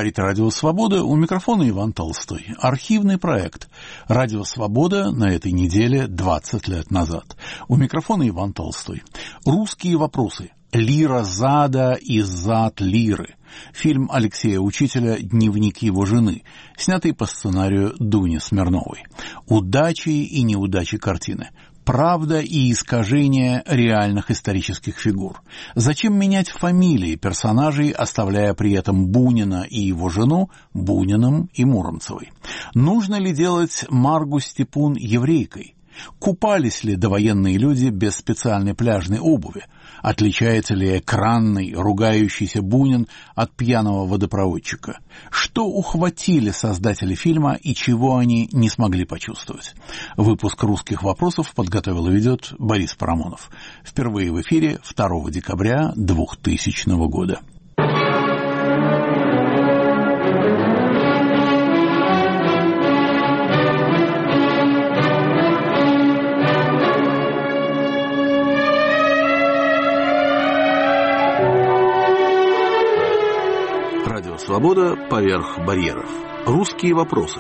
Говорит Радио Свобода, у микрофона Иван Толстой. Архивный проект. Радио Свобода на этой неделе 20 лет назад. У микрофона Иван Толстой. Русские вопросы. Лира зада и зад лиры. Фильм Алексея Учителя «Дневник его жены», снятый по сценарию Дуни Смирновой. Удачи и неудачи картины. Правда и искажение реальных исторических фигур. Зачем менять фамилии персонажей, оставляя при этом Бунина и его жену Буниным и Муромцевой? Нужно ли делать Маргу Степун еврейкой? Купались ли довоенные люди без специальной пляжной обуви? Отличается ли экранный, ругающийся Бунин от пьяного водопроводчика? Что ухватили создатели фильма и чего они не смогли почувствовать? Выпуск «Русских вопросов» подготовил и ведет Борис Парамонов. Впервые в эфире 2 декабря 2000 года. Свобода поверх барьеров. Русские вопросы.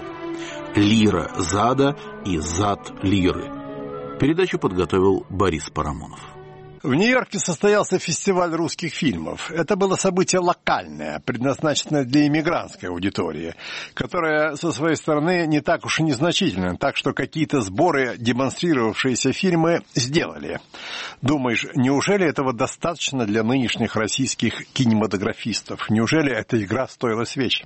Лира зада и зад лиры. Передачу подготовил Борис Парамонов. В Нью-Йорке состоялся фестиваль русских фильмов. Это было событие локальное, предназначенное для иммигрантской аудитории, которая со своей стороны не так уж и незначительна, так что какие-то сборы, демонстрировавшиеся фильмы, сделали. Думаешь, неужели этого достаточно для нынешних российских кинематографистов? Неужели эта игра стоила свеч?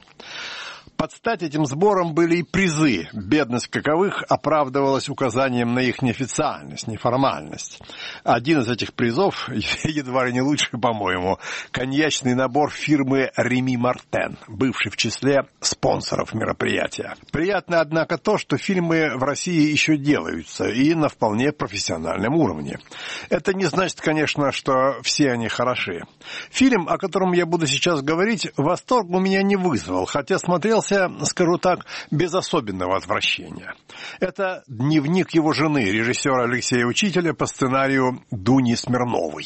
Под стать этим сборам были и призы, бедность каковых оправдывалась указанием на их неофициальность, неформальность. Один из этих призов, едва ли не лучший, по-моему, коньячный набор фирмы «Реми Мартен», бывший в числе спонсоров мероприятия. Приятно, однако, то, что фильмы в России еще делаются, и на вполне профессиональном уровне. Это не значит, конечно, что все они хороши. Фильм, о котором я буду сейчас говорить, восторг у меня не вызвал, хотя смотрелся, скажу так, без особенного отвращения. Это «Дневник его жены» режиссера Алексея Учителя по сценарию Дуни Смирновой.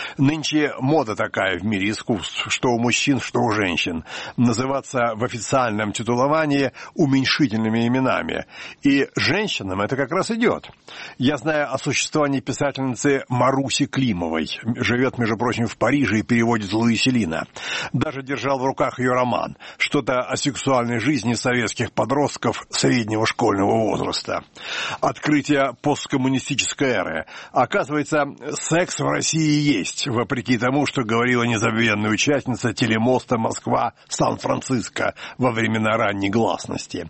Нынче мода такая в мире искусств, что у мужчин, что у женщин, называться в официальном титуловании уменьшительными именами. И женщинам это как раз идет. Я знаю о существовании писательницы Маруси Климовой. Живет, между прочим, в Париже и переводит Луи Селина. Даже держал в руках ее роман. Что-то о сексуальной жизни советских подростков среднего школьного возраста. Открытие посткоммунистической эры. Оказывается, секс в России есть, вопреки тому, что говорила незабвенная участница телемоста Москва-Сан-Франциско во времена ранней гласности.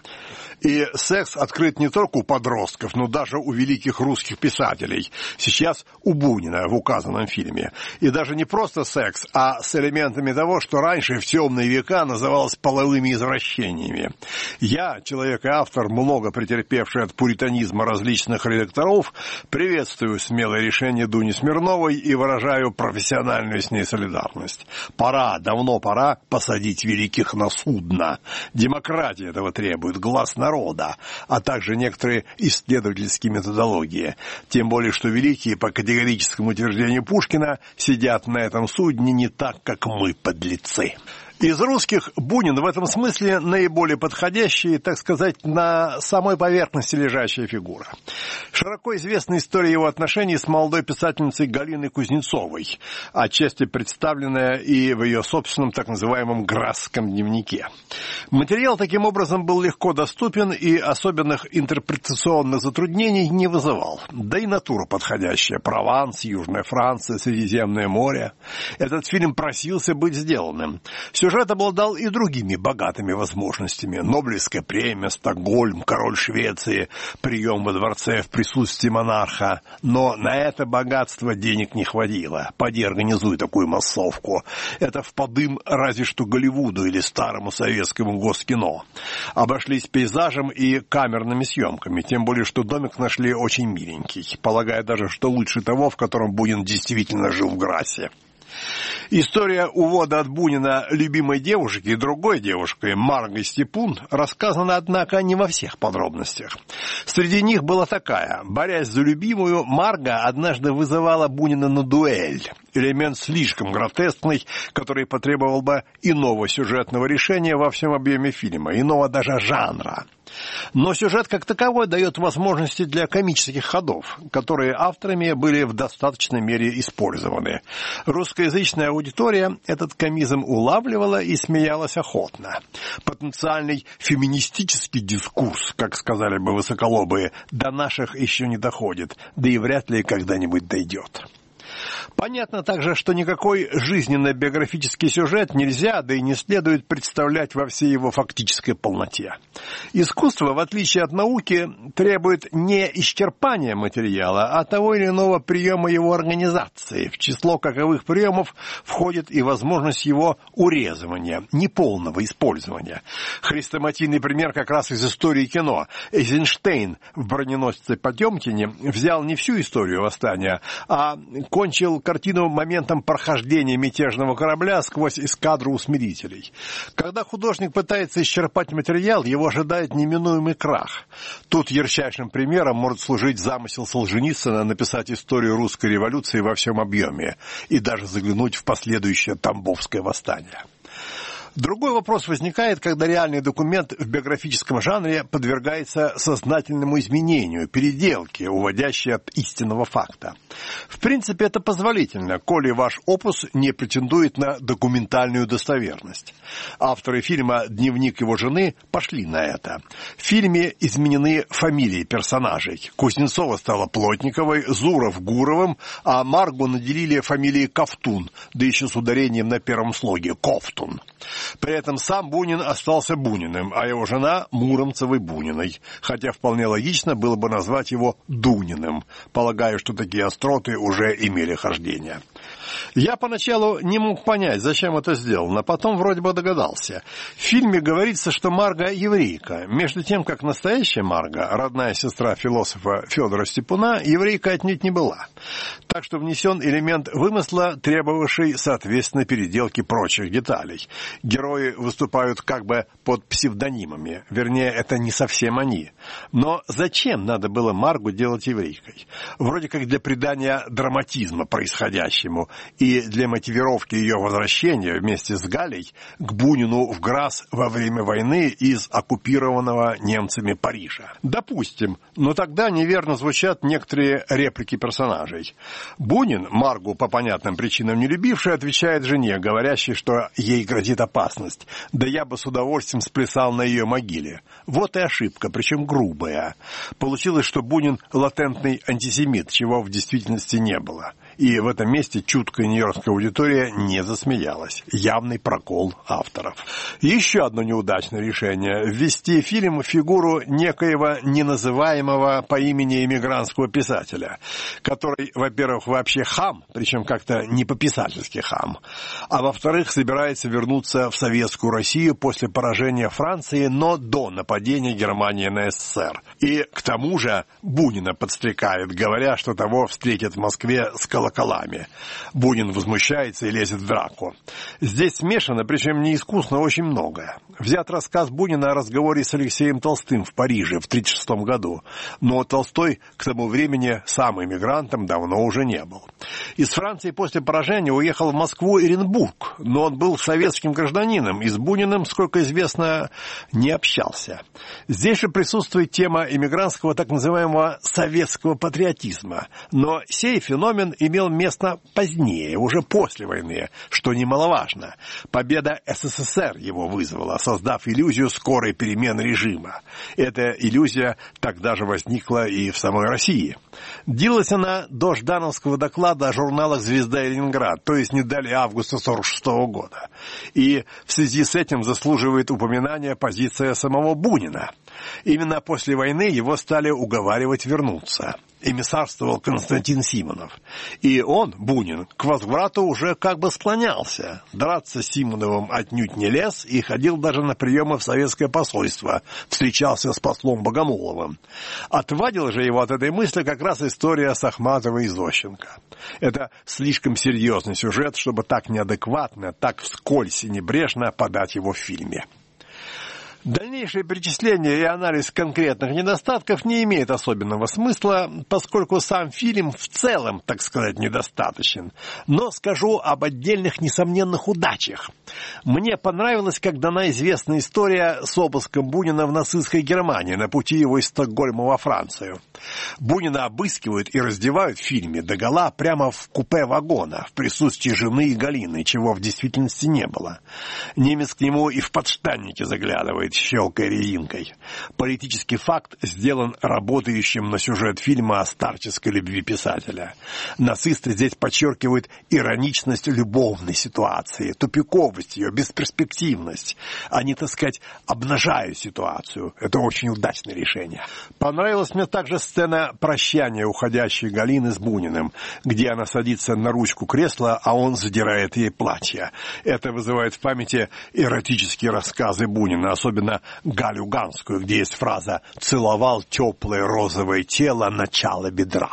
И секс открыт не только у подростков, но даже у великих русских писателей. Сейчас у Бунина в указанном фильме. И даже не просто секс, а с элементами того, что раньше в темные века называлось половыми извращениями. Я, человек и автор, много претерпевший от пуританизма различных редакторов, приветствую смелое решение Дуни Смирновой и выражаю профессиональную с ней солидарность. Пора, давно пора посадить великих на судно. Демократия этого требует, глас народа, а также некоторые исследовательские методологии. Тем более, что великие, по категорическому утверждению Пушкина, сидят на этом судне не так, как мы, подлецы. Из русских Бунин в этом смысле наиболее подходящая, так сказать, на самой поверхности лежащая фигура. Широко известна история его отношений с молодой писательницей Галиной Кузнецовой, отчасти представленная и в ее собственном так называемом «Грасском дневнике». Материал таким образом был легко доступен и особенных интерпретационных затруднений не вызывал. Да и натура подходящая – Прованс, Южная Франция, Средиземное море. Этот фильм просился быть сделанным. Сюжет обладал и другими богатыми возможностями. Нобелевская премия, Стокгольм, король Швеции, прием во дворце в присутствии монарха. Но на это богатство денег не хватило. Поди организуй такую массовку. Это вподым разве что Голливуду или старому советскому Госкино. Обошлись пейзажем и камерными съемками. Тем более, что домик нашли очень миленький. Полагаю даже, что лучше того, в котором Бунин действительно жил в Грассе. История увода от Бунина любимой девушки и другой девушкой Маргой Степун рассказана, однако, не во всех подробностях. Среди них была такая. Борясь за любимую, Марга однажды вызывала Бунина на дуэль. элемент слишком гротескный, который потребовал бы иного сюжетного решения во всем объеме фильма, иного даже жанра. Но сюжет как таковой дает возможности для комических ходов, которые авторами были в достаточной мере использованы. Русскоязычная аудитория этот комизм улавливала и смеялась охотно. Потенциальный феминистический дискурс, как сказали бы высоколобые, до наших еще не доходит, да и вряд ли когда-нибудь дойдет. Понятно также, что никакой жизненно-биографический сюжет нельзя, да и не следует представлять во всей его фактической полноте. Искусство, в отличие от науки, требует не исчерпания материала, а того или иного приема его организации. В число каковых приемов входит и возможность его урезывания, неполного использования. Хрестоматийный пример как раз из истории кино. Эйзенштейн в «Броненосце Потемкине» взял не всю историю восстания, а кончил картину моментом прохождения мятежного корабля сквозь эскадру усмирителей. Когда художник пытается исчерпать материал, его ожидает неминуемый крах. Тут ярчайшим примером может служить замысел Солженицына написать историю русской революции во всем объеме и даже заглянуть в последующее Тамбовское восстание. Другой вопрос возникает, когда реальный документ в биографическом жанре подвергается сознательному изменению, переделке, уводящей от истинного факта. В принципе, это позволительно, коли ваш опус не претендует на документальную достоверность. Авторы фильма «Дневник его жены» пошли на это. В фильме изменены фамилии персонажей. Кузнецова стала Плотниковой, Зуров – Гуровым, а Маргу наделили фамилией Ковтун, да еще с ударением на первом слоге – Ковтун. При этом сам Бунин остался Буниным, а его жена – Муромцевой Буниной, хотя вполне логично было бы назвать его Дуниным. Полагаю, что такие остроты уже имели хождение. Я поначалу не мог понять, зачем это сделано, потом вроде бы догадался. В фильме говорится, что Марга еврейка, между тем, как настоящая Марга, родная сестра философа Федора Степуна, еврейка отнюдь не была. Так что внесен элемент вымысла, требовавший, соответственно, переделки прочих деталей. Герои выступают как бы под псевдонимами, вернее, это не совсем они. Но зачем надо было Маргу делать еврейкой? Вроде как для придания драматизма происходящему и для мотивировки ее возвращения вместе с Галей к Бунину в Грасс во время войны из оккупированного немцами Парижа. Допустим, но тогда неверно звучат некоторые реплики персонажей. Бунин, Маргу по понятным причинам не любивший, отвечает жене, говорящей, что ей грозит опасность. Да я бы с удовольствием сплясал на ее могиле. Вот и ошибка, причем грубая. Получилось, что Бунин латентный антисемит, чего в действительности не было. И в этом месте чуткая нью-йоркская аудитория не засмеялась. Явный прокол авторов. Еще одно неудачное решение – ввести в фильм фигуру некоего неназываемого по имени эмигрантского писателя, который, во-первых, вообще хам, причем как-то не по-писательски хам, а во-вторых, собирается вернуться в советскую Россию после поражения Франции, но до нападения Германии на СССР. И к тому же Бунина подстрекает, говоря, что того встретят в Москве с колоколами. Бунин возмущается и лезет в драку. Здесь смешано, причем неискусно, очень многое. Взят рассказ Бунина о разговоре с Алексеем Толстым в Париже в 1936 году, но Толстой к тому времени сам эмигрантом давно уже не был. Из Франции после поражения уехал в Москву Эренбург, но он был советским гражданином и с Буниным, сколько известно, не общался. Здесь же присутствует тема эмигрантского так называемого советского патриотизма, но сей феномен имел место позднее, уже после войны, что немаловажно. Победа СССР его вызвала, создав иллюзию скорой перемены режима. Эта иллюзия тогда же возникла и в самой России. Длилась она до ждановского доклада о журналах «Звезда» и «Ленинград», то есть не далее августа 1946 года. И в связи с этим заслуживает упоминания позиция самого Бунина. Именно после войны его стали уговаривать вернуться. Эмиссарствовал Константин Симонов. И он, Бунин, к возврату уже как бы склонялся. Драться с Симоновым отнюдь не лез и ходил даже на приемы в советское посольство. Встречался с послом Богомоловым. Отвадила же его от этой мысли как раз история с Ахматовой и Зощенко. Это слишком серьезный сюжет, чтобы так неадекватно, так вскользь и небрежно подать его в фильме. Дальнейшее перечисление и анализ конкретных недостатков не имеет особенного смысла, поскольку сам фильм в целом, так сказать, недостаточен. Но скажу об отдельных несомненных удачах. Мне понравилось, как дана известная история с обыском Бунина в нацистской Германии на пути его из Стокгольма во Францию. Бунина обыскивают и раздевают в фильме догола прямо в купе вагона, в присутствии жены и Галины, чего в действительности не было. Немец к нему и в подштаннике заглядывает, щелкая резинкой. Политический факт сделан работающим на сюжет фильма о старческой любви писателя. Нацисты здесь подчеркивают ироничность любовной ситуации, тупиковость ее, бесперспективность. Они, так сказать, обнажают ситуацию. Это очень удачное решение. Понравилась мне также сцена прощания уходящей Галины с Буниным, где она садится на ручку кресла, а он задирает ей платье. Это вызывает в памяти эротические рассказы Бунина, особенно Галю Ганскую, где есть фраза «целовал теплое розовое тело начало бедра».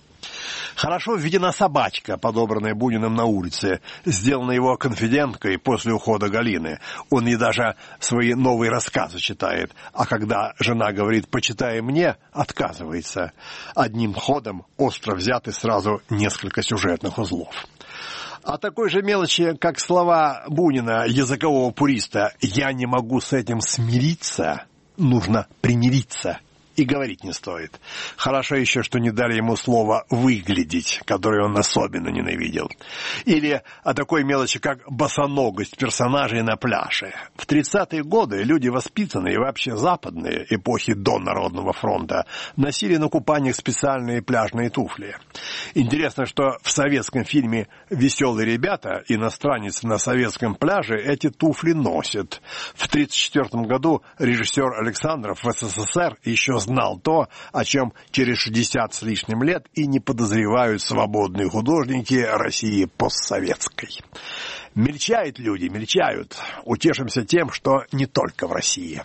Хорошо введена собачка, подобранная Буниным на улице, сделанная его конфиденткой после ухода Галины. Он ей даже свои новые рассказы читает, а когда жена говорит «почитай мне», отказывается. Одним ходом остро взяты сразу несколько сюжетных узлов. О такой же мелочи, как слова Бунина, языкового пуриста «я не могу с этим смириться», нужно примириться. И говорить не стоит. Хорошо еще, что не дали ему слово «выглядеть», которое он особенно ненавидел. Или о такой мелочи, как босоногость персонажей на пляже. В 30-е годы люди воспитанные и вообще западные, эпохи до Народного фронта, носили на купаниях специальные пляжные туфли. Интересно, что в советском фильме «Веселые ребята» иностранец на советском пляже эти туфли носит. В 1934 году режиссер Александров в СССР еще знал то, о чем через 60 с лишним лет и не подозревают свободные художники России постсоветской. Мельчают люди, мельчают. Утешимся тем, что не только в России.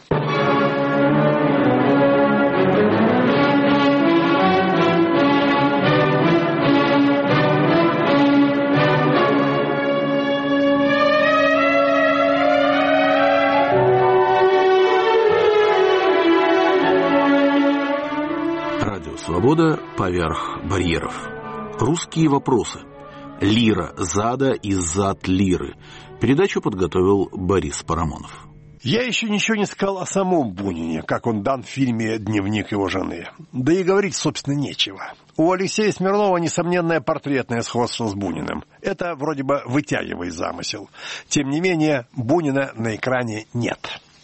Свобода поверх барьеров. Русские вопросы. Лира зада и зад лиры. Передачу подготовил Борис Парамонов. Я еще ничего не сказал о самом Бунине, как он дан в фильме «Дневник его жены». Да и говорить, собственно, нечего. У Алексея Смирнова несомненное портретное сходство с Буниным. Это вроде бы вытягивает замысел. Тем не менее, Бунина на экране нет.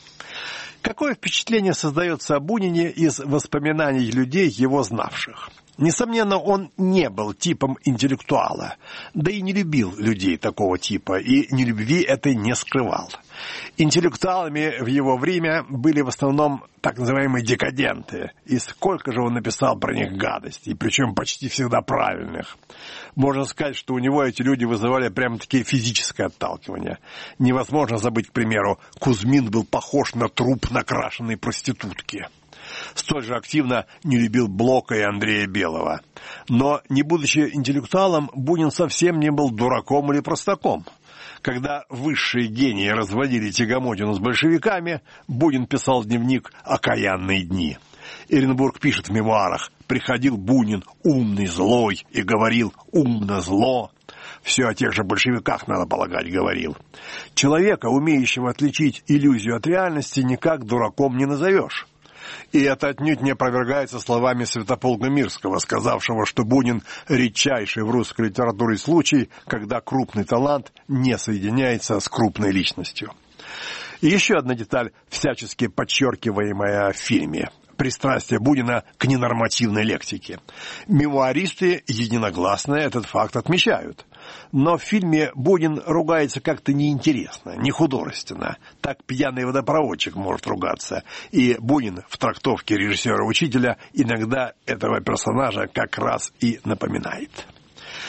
Какое впечатление создается о Бунине из воспоминаний людей, его знавших? Несомненно, он не был типом интеллектуала, да и не любил людей такого типа, и нелюбви этой не скрывал. Интеллектуалами в его время были в основном так называемые декаденты, и сколько же он написал про них гадостей, причем почти всегда правильных. Можно сказать, что у него эти люди вызывали прямо-таки физическое отталкивание. Невозможно забыть, к примеру, Кузьмин был похож на труп накрашенной проститутки. Столь же активно не любил Блока и Андрея Белого. Но, не будучи интеллектуалом, Бунин совсем не был дураком или простаком. Когда высшие гении разводили тягомотину с большевиками, Бунин писал дневник «Окаянные дни». Эренбург пишет в мемуарах: «Приходил Бунин умный, злой, и говорил умно-зло». Все о тех же большевиках, надо полагать, говорил. Человека, умеющего отличить иллюзию от реальности, никак дураком не назовешь. И это отнюдь не опровергается словами Святополка Мирского, сказавшего, что Бунин – редчайший в русской литературе случай, когда крупный талант не соединяется с крупной личностью. И еще одна деталь, всячески подчеркиваемая в фильме – пристрастие Бунина к ненормативной лексике. Мемуаристы единогласно этот факт отмечают. Но в фильме Бунин ругается как-то неинтересно, не художественно. Так пьяный водопроводчик может ругаться. И Бунин в трактовке режиссера-учителя иногда этого персонажа как раз и напоминает.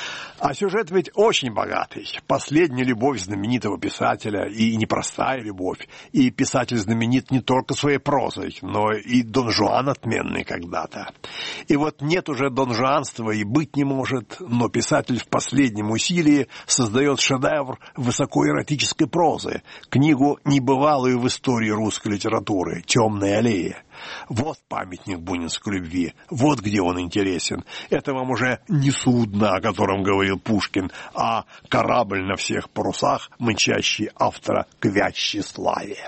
А сюжет ведь очень богатый. Последняя любовь знаменитого писателя, и непростая любовь. И писатель знаменит не только своей прозой, но и Дон Жуан отменный когда-то. И вот нет уже донжуанства и быть не может, но писатель в последнем усилии создает шедевр высокоэротической прозы, книгу небывалую в истории русской литературы «Темная аллея». Вот памятник бунинской любви, вот где он интересен. Это вам уже не судно, о котором говорил Пушкин, а корабль на всех парусах, мчащий автора к вящей славе.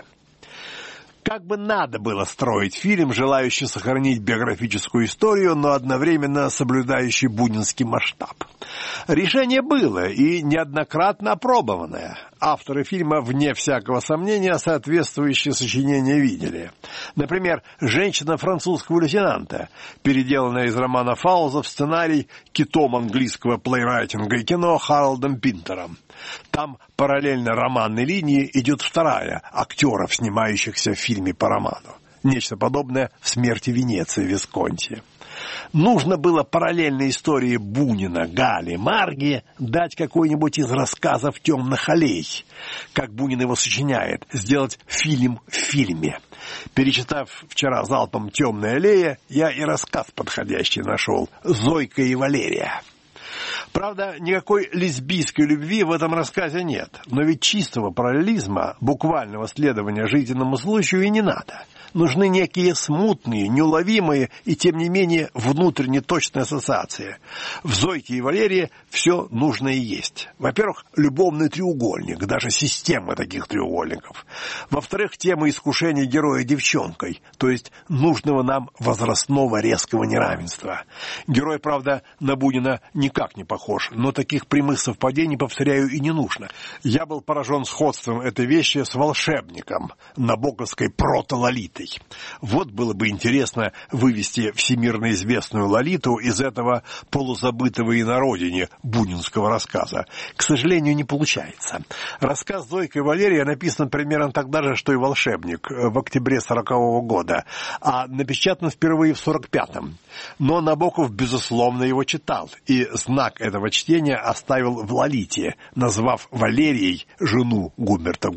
Как бы надо было строить фильм, желающий сохранить биографическую историю, но одновременно соблюдающий бунинский масштаб. Решение было и неоднократно опробованное. Авторы фильма, вне всякого сомнения, соответствующие сочинения видели. Например, «Женщина французского лейтенанта», переделанная из романа Фауза в сценарий китом английского плейрайтинга и кино Харолдом Пинтером. Там параллельно романной линии идет вторая, актеров, снимающихся в фильме по роману. Нечто подобное в «Смерти Венеции» Висконти. Нужно было параллельной истории Бунина, Гали, Марги дать какой-нибудь из рассказов «Темных аллей», как Бунин его сочиняет, сделать фильм в фильме. Перечитав вчера залпом «Темная аллея», я и рассказ подходящий нашел «Зойка и Валерия». Правда, никакой лесбийской любви в этом рассказе нет, но ведь чистого параллелизма, буквального следования жизненному случаю и не надо. Нужны некие смутные, неуловимые и, тем не менее, внутренне точные ассоциации. В «Зойке и Валерии» все нужно и есть. Во-первых, любовный треугольник, даже система таких треугольников. Во-вторых, тема искушения героя девчонкой, то есть нужного нам возрастного резкого неравенства. Герой, правда, на Бунина никак не похож, но таких прямых совпадений, повторяю, и не нужно. Я был поражен сходством этой вещи с «Волшебником» набоковской прото-Лолитой. Вот было бы интересно вывести всемирно известную Лолиту из этого полузабытого и на родине бунинского рассказа. К сожалению, не получается. Рассказ «Зойка и Валерия» написан примерно тогда же, что и «Волшебник», в октябре 40-го года, а напечатан впервые в 45-м. Но Набоков, безусловно, его читал, и знак этого чтения оставил в Лолите, назвав Валерией жену Гумберта.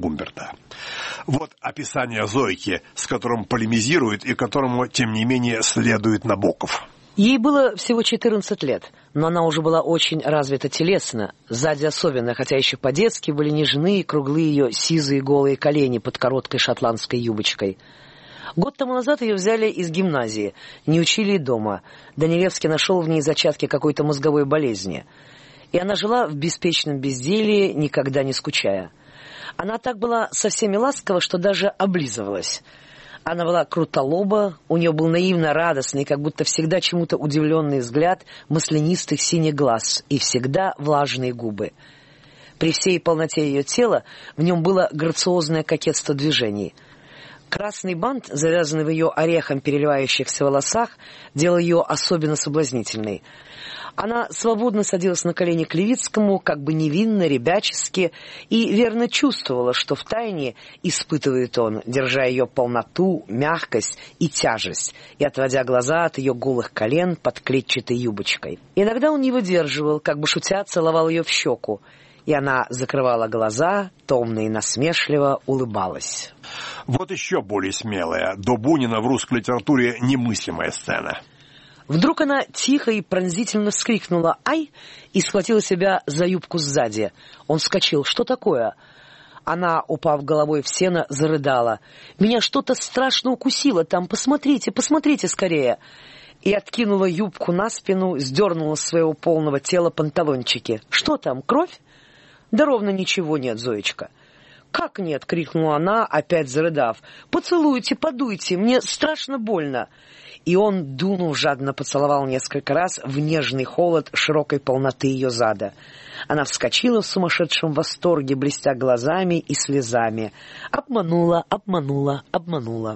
Вот описание Зойки, с которым полемизирует и которому, тем не менее, следует Набоков. Ей было всего 14 лет, но она уже была очень развита телесно, сзади особенно, хотя еще по-детски были нежны и круглые ее сизые голые колени под короткой шотландской юбочкой. Год тому назад ее взяли из гимназии, не учили и дома. Данилевский нашел в ней зачатки какой-то мозговой болезни. И она жила в беспечном безделье, никогда не скучая. Она так была со всеми ласкова, что даже облизывалась. Она была крутолоба, у нее был наивно радостный, как будто всегда чему-то удивленный взгляд маслянистых синих глаз и всегда влажные губы. При всей полноте ее тела в нем было грациозное кокетство движений. Красный бант, завязанный в ее орехом переливающихся волосах, делал ее особенно соблазнительной. Она свободно садилась на колени к Левицкому, как бы невинно, ребячески, и верно чувствовала, что втайне испытывает он, держа ее полноту, мягкость и тяжесть, и отводя глаза от ее голых колен под клетчатой юбочкой. Иногда он не выдерживал, как бы шутя, целовал ее в щеку, и она закрывала глаза, томно и насмешливо улыбалась. Вот еще более смелая, до Бунина в русской литературе немыслимая сцена. Вдруг она тихо и пронзительно вскрикнула «Ай!» и схватила себя за юбку сзади. Он вскочил. «Что такое?» Она, упав головой в сено, зарыдала. «Меня что-то страшно укусило там. Посмотрите, посмотрите скорее!» И откинула юбку на спину, сдернула с своего полного тела панталончики. «Что там, кровь?» «Да ровно ничего нет, Зоечка». «Как нет?» — крикнула она, опять зарыдав. «Поцелуйте, подуйте, мне страшно больно». И он, дунув, жадно поцеловал несколько раз в нежный холод широкой полноты ее зада. Она вскочила в сумасшедшем восторге, блестя глазами и слезами. Обманула, обманула, обманула.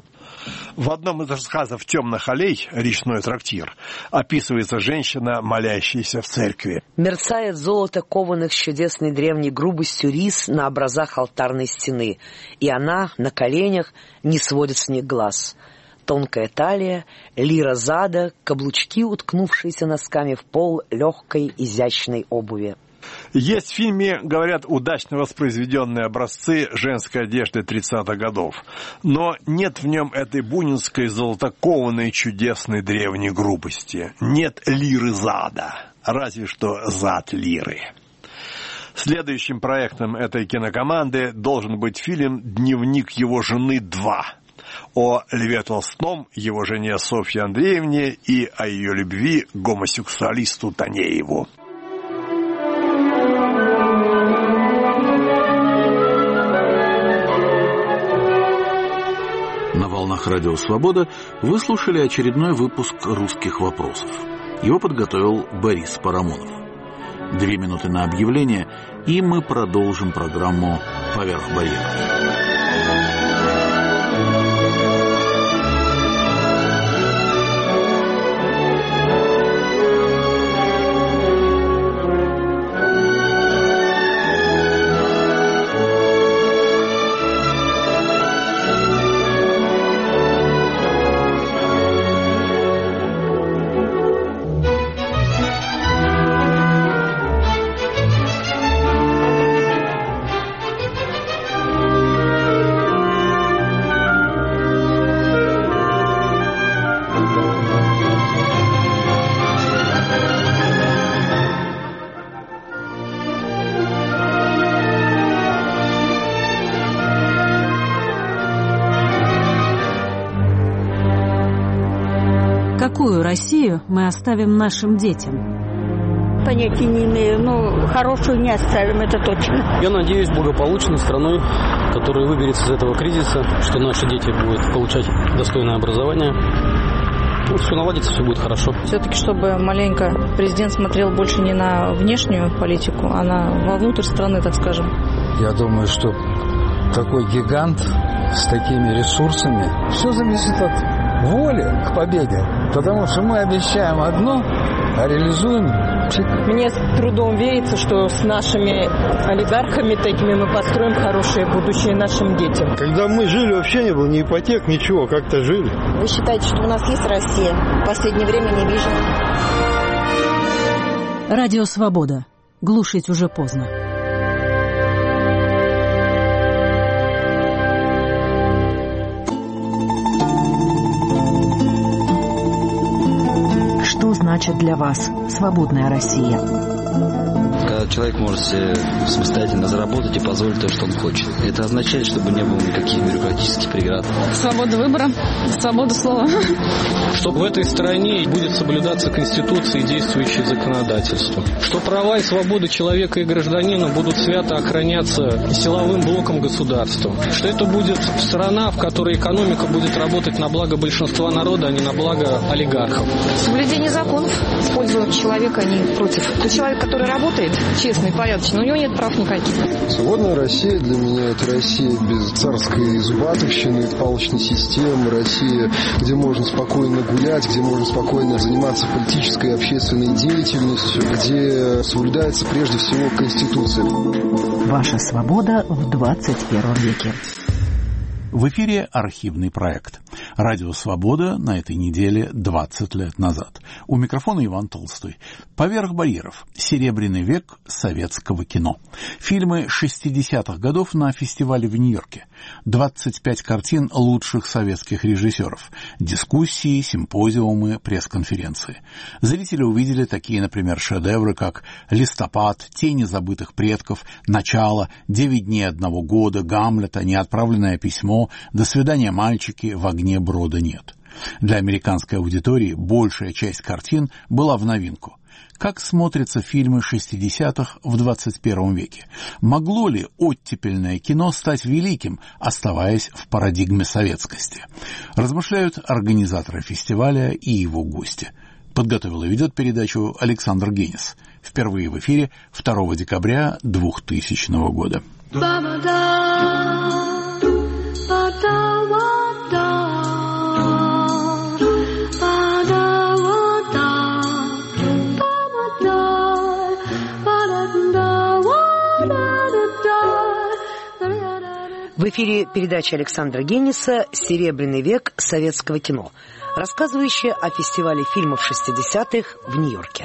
В одном из рассказов «Темных аллей» «Речной трактир» описывается женщина, молящаяся в церкви. Мерцает золото кованых с чудесной древней грубостью рис на образах алтарной стены, и она на коленях не сводит с них глаз. Тонкая талия, лира зада, каблучки, уткнувшиеся носками в пол легкой изящной обуви. Есть в фильме, говорят, удачно воспроизведенные образцы женской одежды 30-х годов. Но нет в нем этой бунинской, золотокованной, чудесной древней грубости. Нет лиры зада, разве что зад лиры. Следующим проектом этой кинокоманды должен быть фильм «Дневник его жены 2» о Льве Толстом, его жене Софье Андреевне и о ее любви к гомосексуалисту Танееву. На волнах Радио Свобода вы слушали очередной выпуск «Русских вопросов». Его подготовил Борис Парамонов. 2 минуты на объявление, и мы продолжим программу «Поверх барьеров». Какую Россию мы оставим нашим детям? Понятия не имею, но хорошую не оставим, это точно. Я надеюсь, благополучной страной, которая выберется из этого кризиса, что наши дети будут получать достойное образование. Вот все наладится, все будет хорошо. Все-таки, чтобы маленько президент смотрел больше не на внешнюю политику, а вовнутрь страны, так скажем. Я думаю, что такой гигант с такими ресурсами, все зависит от воли к победе. Потому что мы обещаем одно, а реализуем. Мне с трудом верится, что с нашими олигархами такими мы построим хорошее будущее нашим детям. Когда мы жили, вообще не было ни ипотек, ничего, как-то жили. Вы считаете, что у нас есть Россия? В последнее время не вижу. Радио Свобода. Глушить уже поздно. Что значит для вас свободная Россия? Когда человек может себе самостоятельно заработать и позволить то, что он хочет. Это означает, чтобы не было никаких бюрократических преград. Свобода выбора, свобода слова. Чтобы в этой стране будет соблюдаться Конституция и действующее законодательство. Что права и свободы человека и гражданина будут свято охраняться силовым блоком государства. Что это будет страна, в которой экономика будет работать на благо большинства народа, а не на благо олигархов. Соблюдение законов в пользу человека, а не против. Тот человек, который работает честно и порядочно, у него нет прав никаких. Свободная Россия для меня — это Россия без царской зубатовщины, палочной системы, Россия, где можно спокойно гулять, где можно спокойно заниматься политической и общественной деятельностью, где соблюдается прежде всего Конституция. Ваша свобода в 21 веке. В эфире архивный проект. Радио «Свобода» на этой неделе 20 лет назад. У микрофона Иван Толстой. «Поверх барьеров. Серебряный век советского кино». Фильмы 60-х годов на фестивале в Нью-Йорке. 25 картин лучших советских режиссеров. Дискуссии, симпозиумы, пресс-конференции. Зрители увидели такие, например, шедевры, как «Листопад», «Тени забытых предков», «Начало», «9 дней одного года», «Гамлета», «Неотправленное письмо», «До свидания, мальчики», «В огне брода нет». Для американской аудитории большая часть картин была в новинку. Как смотрятся фильмы 60-х в 21 веке? Могло ли оттепельное кино стать великим, оставаясь в парадигме советскости? Размышляют организаторы фестиваля и его гости. Подготовил и ведет передачу Александр Генис. Впервые в эфире 2 декабря 2000 года. В эфире передача Александра Генниса «Серебряный век советского кино», рассказывающая о фестивале фильмов 60-х в Нью-Йорке.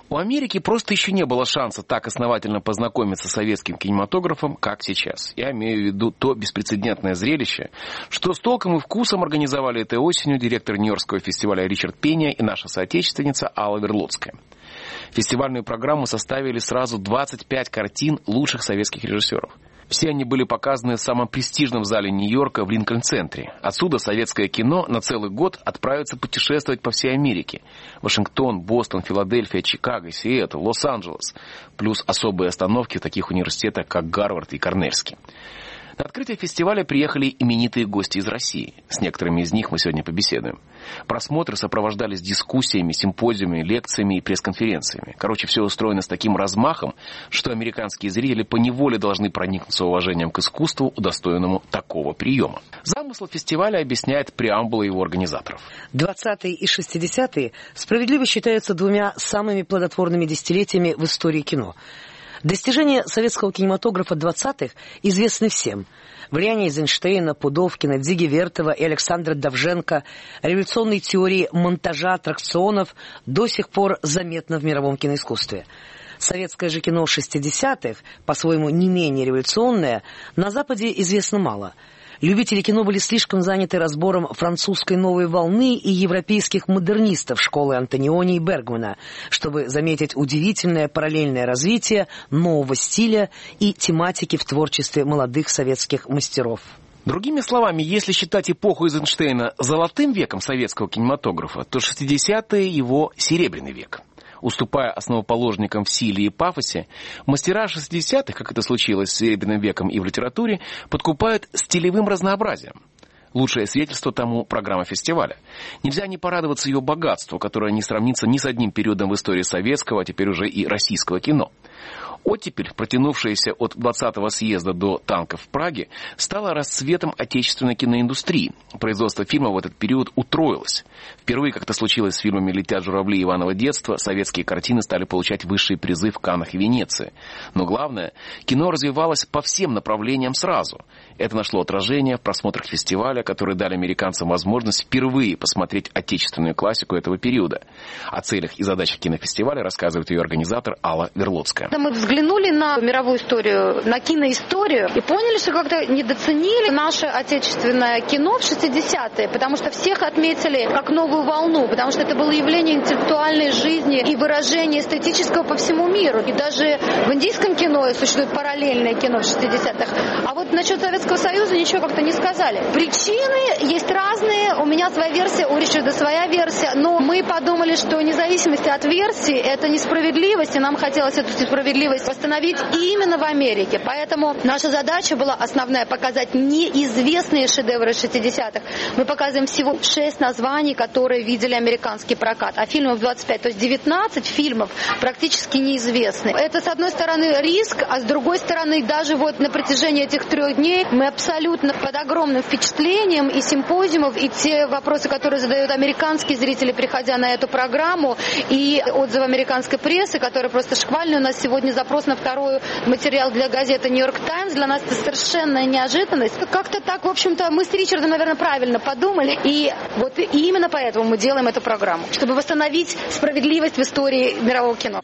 У Америки просто еще не было шанса так основательно познакомиться с советским кинематографом, как сейчас. Я имею в виду то беспрецедентное зрелище, что с толком и вкусом организовали этой осенью директор Нью-Йоркского фестиваля Ричард Пеня и наша соотечественница Алла Верлоцкая. Фестивальную программу составили сразу 25 картин лучших советских режиссеров. Все они были показаны в самом престижном зале Нью-Йорка в Линкольн-центре. Отсюда советское кино на целый год отправится путешествовать по всей Америке. Вашингтон, Бостон, Филадельфия, Чикаго, Сиэтл, Лос-Анджелес. Плюс особые остановки в таких университетах, как Гарвард и Корнельский. На открытие фестиваля приехали именитые гости из России. С некоторыми из них мы сегодня побеседуем. Просмотры сопровождались дискуссиями, симпозиумами, лекциями и пресс-конференциями. Короче, все устроено с таким размахом, что американские зрители поневоле должны проникнуться уважением к искусству, удостоенному такого приема. Замысл фестиваля объясняет преамбула его организаторов. 20-е и 60-е справедливо считаются двумя самыми плодотворными десятилетиями в истории кино. Достижения советского кинематографа 20-х известны всем. Влияние Эйзенштейна, Пудовкина, Дзиги Вертова и Александра Довженко, революционные теории монтажа аттракционов до сих пор заметно в мировом киноискусстве. Советское же кино 60-х, по-своему не менее революционное, на Западе известно мало. Любители кино были слишком заняты разбором французской новой волны и европейских модернистов школы Антониони и Бергмана, чтобы заметить удивительное параллельное развитие нового стиля и тематики в творчестве молодых советских мастеров. Другими словами, если считать эпоху Эйзенштейна золотым веком советского кинематографа, то 60-е его серебряный век. Уступая основоположникам в силе и пафосе, мастера 60-х, как это случилось с Серебряным веком и в литературе, подкупают стилевым разнообразием. Лучшее свидетельство тому программа фестиваля. Нельзя не порадоваться ее богатству, которое не сравнится ни с одним периодом в истории советского, а теперь уже и российского кино. Оттепель, протянувшаяся от 20-го съезда до танков в Праге, стала расцветом отечественной киноиндустрии. Производство фильмов в этот период утроилось. Впервые, как это случилось с фильмами «Летят журавли» Иванова детства, советские картины стали получать высшие призы в Каннах и Венеции. Но главное, кино развивалось по всем направлениям сразу. Это нашло отражение в просмотрах фестиваля, которые дали американцам возможность впервые посмотреть отечественную классику этого периода. О целях и задачах кинофестиваля рассказывает ее организатор Алла Верлоцкая. Мы взглянули на мировую историю, на киноисторию и поняли, что как-то недооценили наше отечественное кино в 60-е, потому что всех отметили как новую волну, потому что это было явление интеллектуальной жизни и выражение эстетического по всему миру. И даже в индийском кино существует параллельное кино в 60-х. А вот насчет Советского Союза ничего как-то не сказали. Причины есть разные, у меня своя версия, у Ричарда своя версия, но мы подумали, что вне зависимости от версии это несправедливость, и нам хотелось эту несправедливость восстановить именно в Америке. Поэтому наша задача была основная — показать неизвестные шедевры 60-х. Мы показываем всего 6 названий, которые видели американский прокат, а фильмов 25, то есть 19 фильмов практически неизвестны. Это, с одной стороны, риск, а с другой стороны, даже вот на протяжении этих 3 дней мы абсолютно под огромным впечатлением и симпозиумов, и те вопросы, которые задают американские зрители, приходя на эту программу, и отзывы американской прессы, которые просто шквальные. У нас сегодня запрос на второй материал для газеты «Нью-Йорк Таймс». Для нас это совершенная неожиданность. Как-то так, в общем-то, мы с Ричардом, наверное, правильно подумали. И вот именно поэтому мы делаем эту программу, чтобы восстановить справедливость в истории мирового кино.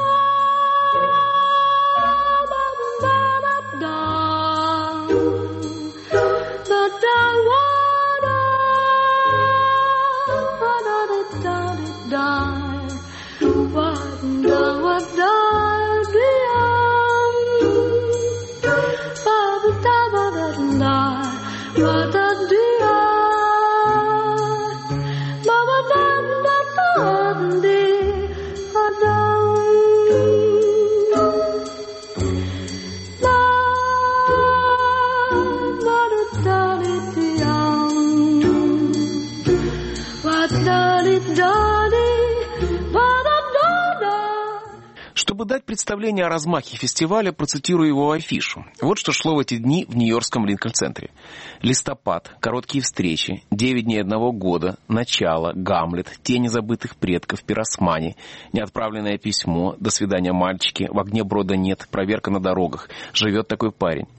Чтобы дать представление о размахе фестиваля, процитирую его афишу. Вот что шло в эти дни в Нью-Йоркском Линкольн-центре. Листопад, короткие встречи, 9 дней одного года, начало, Гамлет, тени забытых предков, Пиросмани, неотправленное письмо, до свидания, мальчики, в огне брода нет, проверка на дорогах, живет такой парень.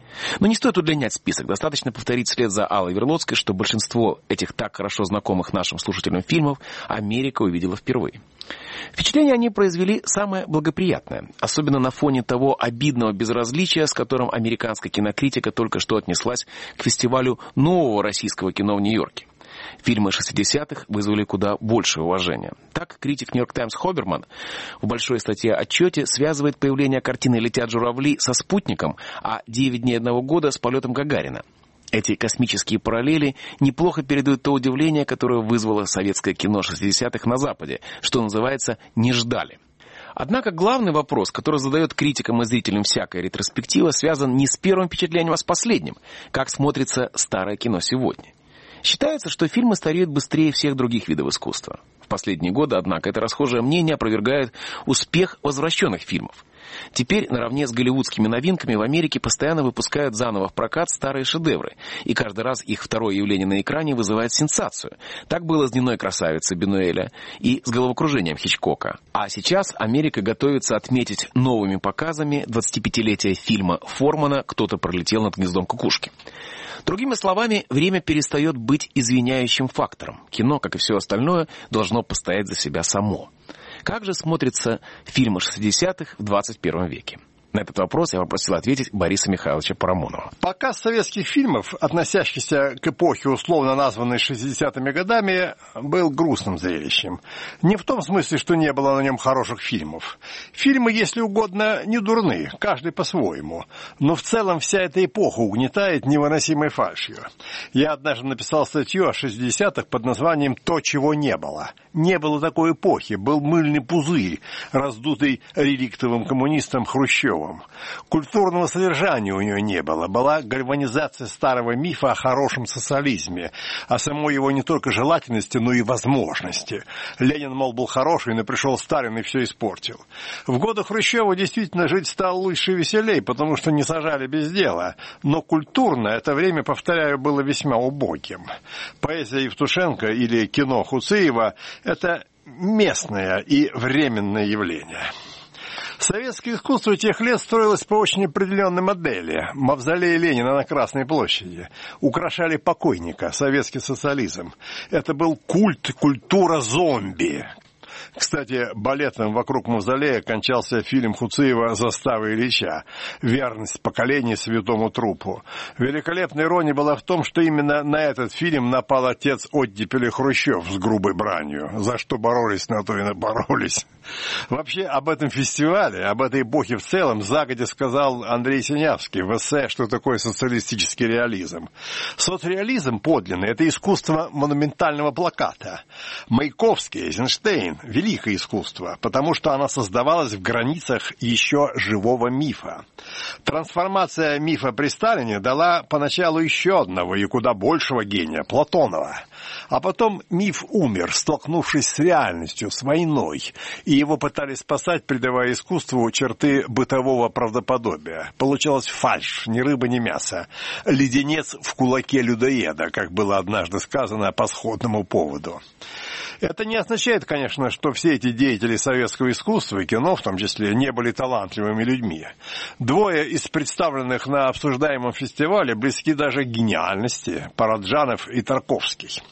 Но не стоит удлинять список. Достаточно повторить вслед за Аллой Верлоцкой, что большинство этих так хорошо знакомых нашим слушателям фильмов Америка увидела впервые. Впечатление они произвели самое благоприятное, особенно на фоне того обидного безразличия, с которым американская кинокритика только что отнеслась к фестивалю нового российского кино в Нью-Йорке. Фильмы 60-х вызвали куда большее уважение. Так, критик «Нью-Йорк Таймс» Хоберман в большой статье-отчете связывает появление картины «Летят журавли» со «Спутником», а «9 дней одного года» с полетом Гагарина. Эти космические параллели неплохо передают то удивление, которое вызвало советское кино 60-х на Западе, что называется «не ждали». Однако главный вопрос, который задает критикам и зрителям всякая ретроспектива, связан не с первым впечатлением, а с последним. Как смотрится старое кино сегодня? Считается, что фильмы стареют быстрее всех других видов искусства. В последние годы, однако, это расхожее мнение опровергает успех возвращенных фильмов. Теперь, наравне с голливудскими новинками, в Америке постоянно выпускают заново в прокат старые шедевры, и каждый раз их второе явление на экране вызывает сенсацию. Так было с «Дневной красавицей» Бенуэля и с «Головокружением» Хичкока. А сейчас Америка готовится отметить новыми показами 25-летие фильма Формана «Кто-то пролетел над гнездом кукушки». Другими словами, время перестает быть извиняющим фактором. Кино, как и все остальное, должно постоять за себя само. Как же смотрятся фильмы 60-х в 21 веке? На этот вопрос я попросил ответить Бориса Михайловича Парамонова. Показ советских фильмов, относящихся к эпохе, условно названной 60-ми годами, был грустным зрелищем. Не в том смысле, что не было на нем хороших фильмов. Фильмы, если угодно, не дурны, каждый по-своему. Но в целом вся эта эпоха угнетает невыносимой фальшью. Я однажды написал статью о 60-х под названием «То, чего не было». Не было такой эпохи, был мыльный пузырь, раздутый реликтовым коммунистом Хрущевым. Культурного содержания у нее не было. Была гальванизация старого мифа о хорошем социализме, о самой его не только желательности, но и возможности. Ленин, мол, был хороший, но пришел Сталин и все испортил. В годы Хрущева действительно жить стало лучше и веселей, потому что не сажали без дела. Но культурно это время, повторяю, было весьма убогим. Поэзия Евтушенко или кино Хуцеева – это местное и временное явление. Советское искусство тех лет строилось по очень определенной модели. Мавзолей Ленина на Красной площади. Украшали покойника, советский социализм. Это был культ, культура зомби. Кстати, балетом вокруг мавзолея кончался фильм Хуцеева «Застава Ильича. Верность поколений святому трупу». Великолепная ирония была в том, что именно на этот фильм напал отец оттепели Хрущев с грубой бранью. За что боролись, на то и наборолись. Вообще, об этом фестивале, об этой эпохе в целом, загодя сказал Андрей Синявский в эссе «Что такое социалистический реализм?». Соцреализм подлинный – это искусство монументального плаката. Маяковский, Эйзенштейн – великое искусство, потому что оно создавалось в границах еще живого мифа. Трансформация мифа при Сталине дала поначалу еще одного и куда большего гения – Платонова. А потом миф умер, столкнувшись с реальностью, с войной, и его пытались спасать, придавая искусству черты бытового правдоподобия. Получалась фальшь, ни рыба, ни мясо. Леденец в кулаке людоеда, как было однажды сказано по сходному поводу. Это не означает, конечно, что все эти деятели советского искусства и кино, в том числе, не были талантливыми людьми. Двое из представленных на обсуждаемом фестивале близки даже к гениальности – Параджанов и Тарковский.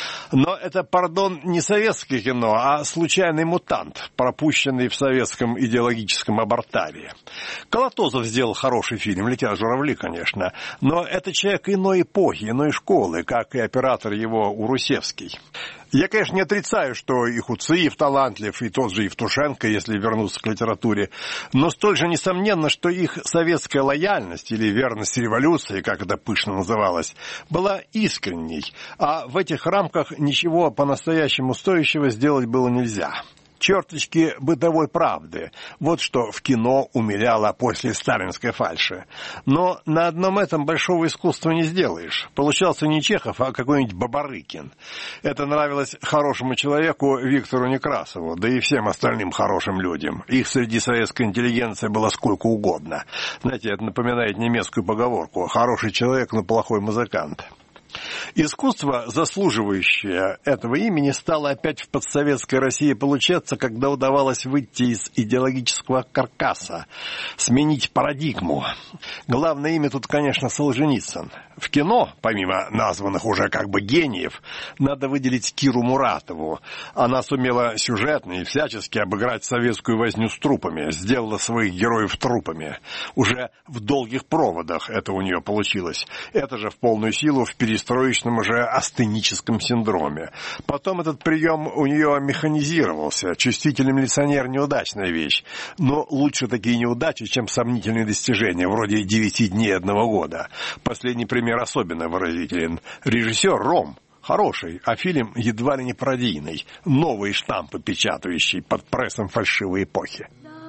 Но это, пардон, не советское кино, а случайный мутант, пропущенный в советском идеологическом абортарии. Колотозов сделал хороший фильм, «Летят журавли», конечно, но это человек иной эпохи, иной школы, как и оператор его Урусевский. Я, конечно, не отрицаю, что и Хуцеев талантлив, и тот же Евтушенко, если вернуться к литературе, но столь же несомненно, что их советская лояльность, или верность революции, как это пышно называлось, была искренней, а в этих рамках ничего по-настоящему стоящего сделать было нельзя. Черточки бытовой правды. Вот что в кино умиляло после сталинской фальши. Но на одном этом большого искусства не сделаешь. Получался не Чехов, а какой-нибудь Бабарыкин. Это нравилось хорошему человеку Виктору Некрасову, да и всем остальным хорошим людям. Их среди советской интеллигенции было сколько угодно. Знаете, это напоминает немецкую поговорку «хороший человек, но плохой музыкант». Искусство, заслуживающее этого имени, стало опять в постсоветской России получаться, когда удавалось выйти из идеологического каркаса, сменить парадигму. Главное имя тут, конечно, Солженицын. В кино, помимо названных уже как бы гениев, надо выделить Киру Муратову. Она сумела сюжетно и всячески обыграть советскую возню с трупами, сделала своих героев трупами. Уже в «Долгих проводах» это у нее получилось. Это же в полную силу в перестроечном уже астеническом синдроме. Потом этот прием у нее механизировался. Чувствительный милиционер – неудачная вещь. Но лучше такие неудачи, чем сомнительные достижения, вроде 9 дней одного года. Последний пример особенно выразителен. Режиссер Ром хороший, а фильм едва ли не пародийный. Новые штампы печатающий под прессом фальшивой эпохи.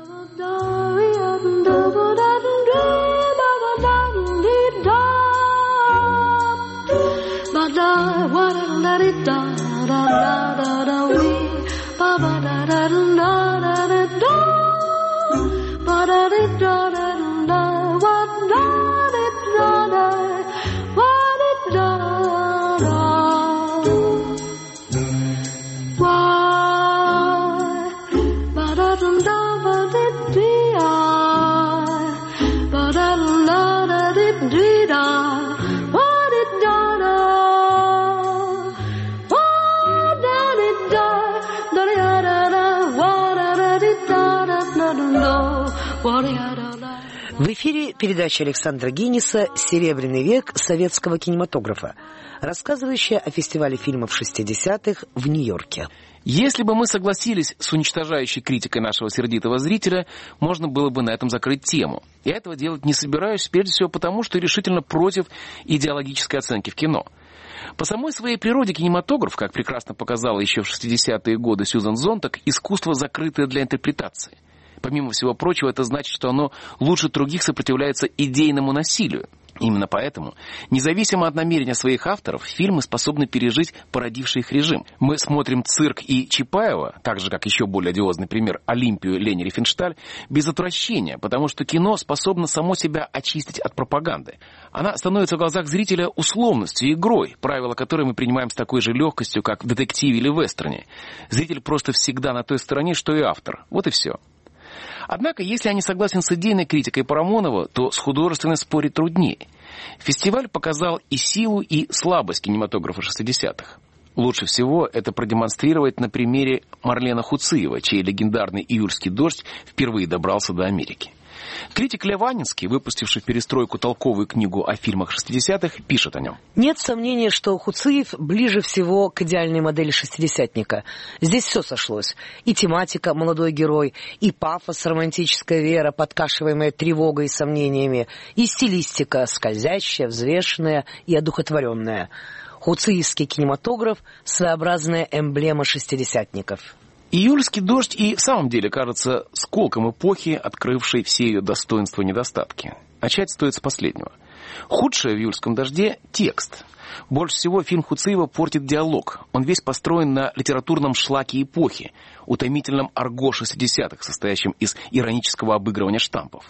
В эфире передача Александра Гинниса «Серебряный век советского кинематографа», рассказывающая о фестивале фильмов 60-х в Нью-Йорке. Если бы мы согласились с уничтожающей критикой нашего сердитого зрителя, можно было бы на этом закрыть тему. Я этого делать не собираюсь, прежде всего потому, что решительно против идеологической оценки в кино. По самой своей природе кинематограф, как прекрасно показала еще в 60-е годы Сьюзан Зонтаг, искусство, закрытое для интерпретации. Помимо всего прочего, это значит, что оно лучше других сопротивляется идейному насилию. Именно поэтому, независимо от намерения своих авторов, фильмы способны пережить породивший их режим. Мы смотрим «Цирк» и Чапаева, так же, как еще более одиозный пример «Олимпию» Лени Рифеншталь, без отвращения, потому что кино способно само себя очистить от пропаганды. Она становится в глазах зрителя условностью, игрой, правила которой мы принимаем с такой же легкостью, как в детективе или вестерне. Зритель просто всегда на той стороне, что и автор. Вот и все. Однако, если я не согласен с идейной критикой Парамонова, то с художественной спорить труднее. Фестиваль показал и силу, и слабость кинематографа 60-х. Лучше всего это продемонстрировать на примере Марлена Хуциева, чей легендарный «Июльский дождь» впервые добрался до Америки. Критик Лев Анинский, выпустивший в перестройку толковую книгу о фильмах 60-х, пишет о нем. Нет сомнения, что Хуциев ближе всего к идеальной модели шестидесятника. Здесь все сошлось. И тематика «Молодой герой», и пафос, романтическая вера, подкашиваемая тревогой и сомнениями, и стилистика, скользящая, взвешенная и одухотворенная. Хуциевский кинематограф – своеобразная эмблема шестидесятников. «Июльский дождь» и в самом деле кажется сколком эпохи, открывшей все ее достоинства и недостатки. Начать стоит с последнего. Худшее в «Июльском дожде» — текст. Больше всего фильм Хуциева портит диалог. Он весь построен на литературном шлаке эпохи, утомительном арго 60-х, состоящем из иронического обыгрывания штампов.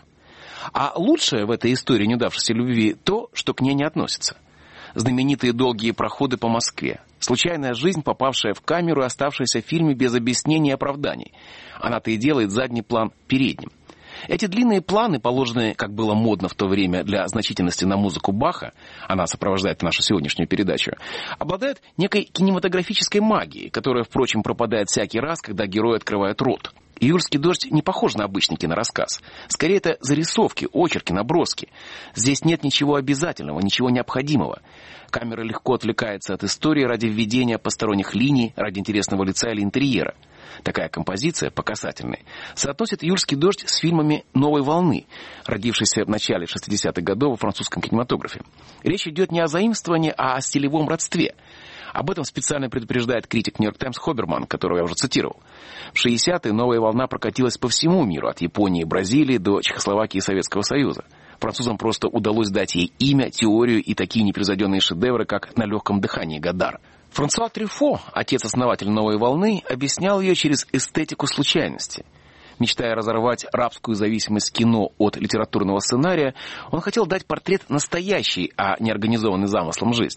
А лучшее в этой истории неудавшейся любви то, что к ней не относится. Знаменитые долгие проходы по Москве. Случайная жизнь, попавшая в камеру и оставшаяся в фильме без объяснений и оправданий. Она-то и делает задний план передним. Эти длинные планы, положенные, как было модно в то время, для значительности на музыку Баха, она сопровождает нашу сегодняшнюю передачу, обладают некой кинематографической магией, которая, впрочем, пропадает всякий раз, когда герои открывают рот. «Июльский дождь» не похож на обычный кинорассказ. Скорее, это зарисовки, очерки, наброски. Здесь нет ничего обязательного, ничего необходимого. Камера легко отвлекается от истории ради введения посторонних линий, ради интересного лица или интерьера. Такая композиция, по касательной, соотносит «Июльский дождь» с фильмами «Новой волны», родившейся в начале 60-х годов во французском кинематографе. Речь идет не о заимствовании, а о стилевом родстве. Об этом специально предупреждает критик «Нью-Йорк Таймс» Хоберман, которого я уже цитировал. В 60-е новая волна прокатилась по всему миру, от Японии и Бразилии до Чехословакии и Советского Союза. Французам просто удалось дать ей имя, теорию и такие непревзойденные шедевры, как «На легком дыхании» Годар. Франсуа Трюфо, отец-основатель новой волны, объяснял ее через эстетику случайности. Мечтая разорвать рабскую зависимость кино от литературного сценария, он хотел дать портрет настоящей, а не организованной замыслом жизни.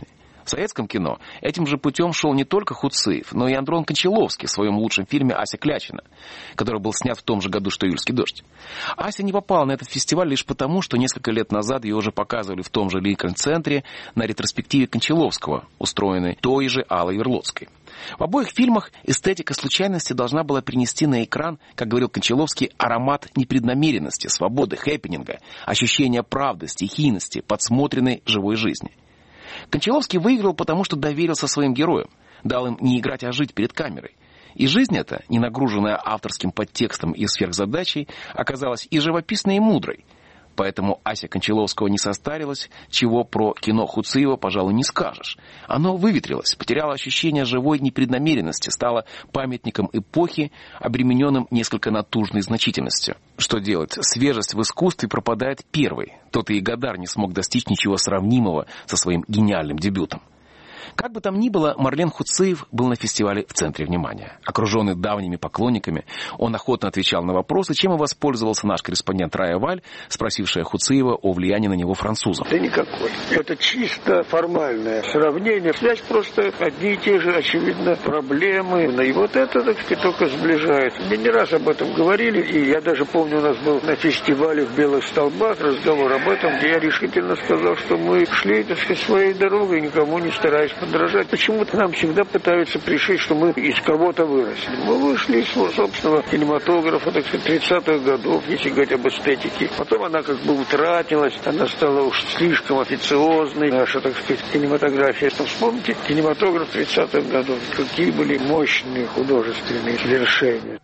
В советском кино этим же путем шел не только Хуциев, но и Андрон Кончаловский в своем лучшем фильме «Ася Клячина», который был снят в том же году, что «Июльский дождь». Ася не попала на этот фестиваль лишь потому, что несколько лет назад ее уже показывали в том же Линкольн-центре на ретроспективе Кончаловского, устроенной той же Аллой Верлотской. В обоих фильмах эстетика случайности должна была принести на экран, как говорил Кончаловский, аромат непреднамеренности, свободы, хэппининга, ощущения правды, стихийности, подсмотренной живой жизни. Кончаловский выиграл, потому что доверился своим героям, дал им не играть, а жить перед камерой. И жизнь эта, не нагруженная авторским подтекстом и сверхзадачей, оказалась и живописной, и мудрой. Поэтому Ася Кончаловского не состарилась, чего про кино Хуциева, пожалуй, не скажешь. Оно выветрилось, потеряло ощущение живой непреднамеренности, стало памятником эпохи, обремененным несколько натужной значительностью. Что делать? Свежесть в искусстве пропадает первой. Тот и Годар не смог достичь ничего сравнимого со своим гениальным дебютом. Как бы там ни было, Марлен Хуциев был на фестивале в центре внимания. Окруженный давними поклонниками, он охотно отвечал на вопросы, чем и воспользовался наш корреспондент Рая Валь, спросившая Хуциева о влиянии на него французов. Да никакой. Это чисто формальное сравнение. Связь просто одни и те же, очевидно, проблемы. И вот это, так сказать, только сближает. Мне не раз об этом говорили, и я даже помню, у нас был на фестивале в Белых Столбах разговор об этом, где я решительно сказал, что мы шли, так сказать, своей дорогой, никому не стараясь подражать. Почему-то нам всегда пытаются пришить, что мы из кого-то выросли. Мы вышли из собственного кинематографа, так сказать, 30-х годов, если говорить об эстетике. Потом она как бы утратилась, она стала уж слишком официозной, наша, так сказать, кинематография. Но вспомните кинематограф 30-х годов, какие были мощные художественные свершения.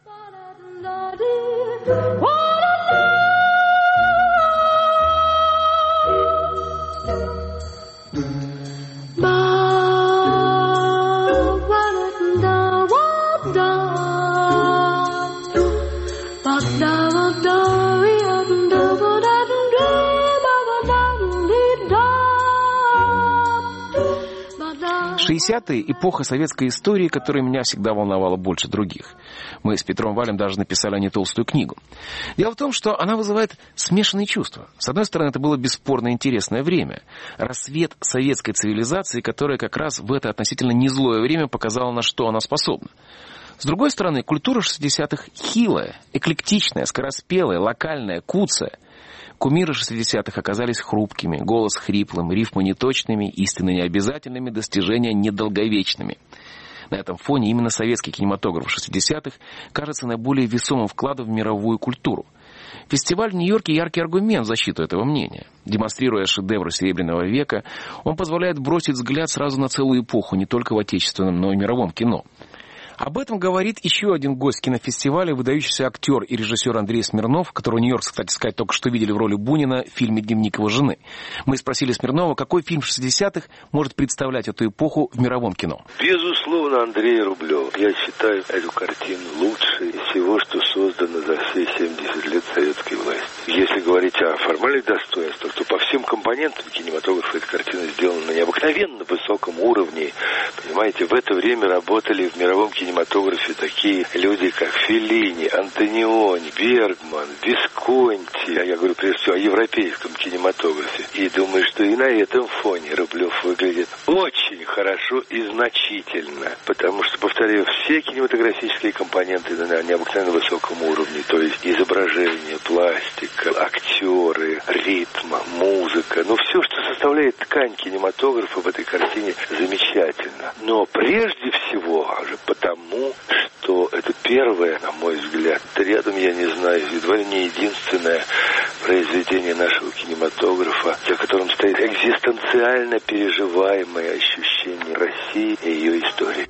«60-е» — эпоха советской истории, которая меня всегда волновала больше других. Мы с Петром Валем даже написали о ней толстую книгу. Дело в том, что она вызывает смешанные чувства. С одной стороны, это было бесспорно интересное время. Рассвет советской цивилизации, которая как раз в это относительно незлое время показала, на что она способна. С другой стороны, культура 60-х хилая, эклектичная, скороспелая, локальная, куцая. Кумиры 60-х оказались хрупкими, голос хриплым, рифмы неточными, истины необязательными, достижения недолговечными. На этом фоне именно советский кинематограф 60-х кажется наиболее весомым вкладом в мировую культуру. Фестиваль в Нью-Йорке — яркий аргумент в защиту этого мнения. Демонстрируя шедевры Серебряного века, он позволяет бросить взгляд сразу на целую эпоху, не только в отечественном, но и мировом кино. Об этом говорит еще один гость кинофестиваля, выдающийся актер и режиссер Андрей Смирнов, которого Нью-Йорк, кстати сказать, только что видели в роли Бунина в фильме «Дневник его жены». Мы спросили Смирнова, какой фильм 60-х может представлять эту эпоху в мировом кино. Безусловно, Андрей Рублев. Я считаю эту картину лучшей из всего, что создано за все 70 лет советской власти. Если говорить о формальных достоинствах, то по всем компонентам кинематографа эта картина сделана на необыкновенно высоком уровне. Понимаете, в это время работали в мировом кинематографе такие люди, как Феллини, Антониони, Бергман, Висконти. Я говорю прежде всего о европейском кинематографе. И думаю, что и на этом фоне Рублев выглядит очень хорошо и значительно. Потому что, повторяю, все кинематографические компоненты на необыкновенно высоком уровне. То есть изображение, пластика, актеры, ритм, музыка. Ну, все, что составляет ткань кинематографа в этой картине, замечательно. Но прежде всего, же потому, что это первое, на мой взгляд, рядом, я не знаю, едва ли не единственное произведение нашего кинематографа, за которым стоит экзистенциально переживаемое ощущение России и ее истории.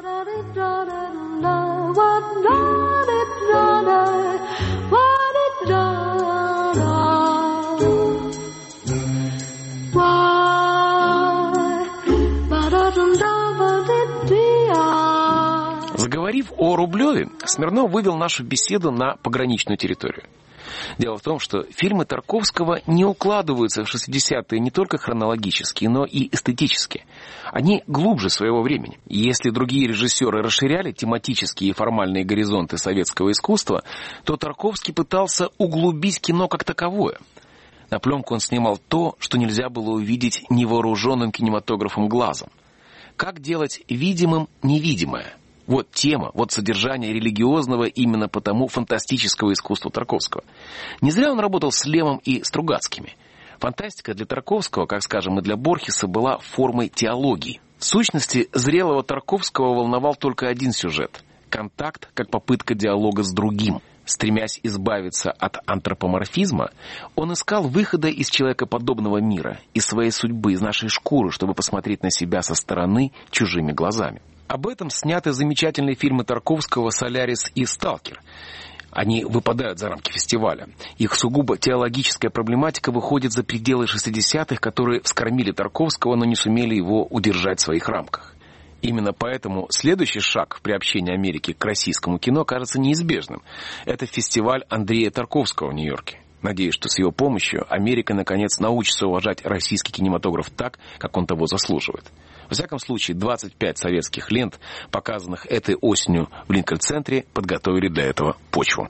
Заговорив о Рублеве, Смирнов вывел нашу беседу на пограничную территорию. Дело в том, что фильмы Тарковского не укладываются в 60-е не только хронологически, но и эстетически. Они глубже своего времени. И если другие режиссеры расширяли тематические и формальные горизонты советского искусства, то Тарковский пытался углубить кино как таковое. На пленку он снимал то, что нельзя было увидеть невооруженным кинематографом глазом. Как делать видимым невидимое? Вот тема, вот содержание религиозного именно потому фантастического искусства Тарковского. Не зря он работал с Лемом и Стругацкими. Фантастика для Тарковского, как, скажем, и для Борхеса, была формой теологии. В сущности, зрелого Тарковского волновал только один сюжет – контакт как попытка диалога с другим. Стремясь избавиться от антропоморфизма, он искал выхода из человекоподобного мира, из своей судьбы, из нашей шкуры, чтобы посмотреть на себя со стороны чужими глазами. Об этом сняты замечательные фильмы Тарковского «Солярис» и «Сталкер». Они выпадают за рамки фестиваля. Их сугубо теологическая проблематика выходит за пределы 60-х, которые вскормили Тарковского, но не сумели его удержать в своих рамках. Именно поэтому следующий шаг в приобщении Америки к российскому кино кажется неизбежным. Это фестиваль Андрея Тарковского в Нью-Йорке. Надеюсь, что с его помощью Америка наконец научится уважать российский кинематограф так, как он того заслуживает. Во всяком случае, 25 советских лент, показанных этой осенью в Линкольн-центре, подготовили для этого почву.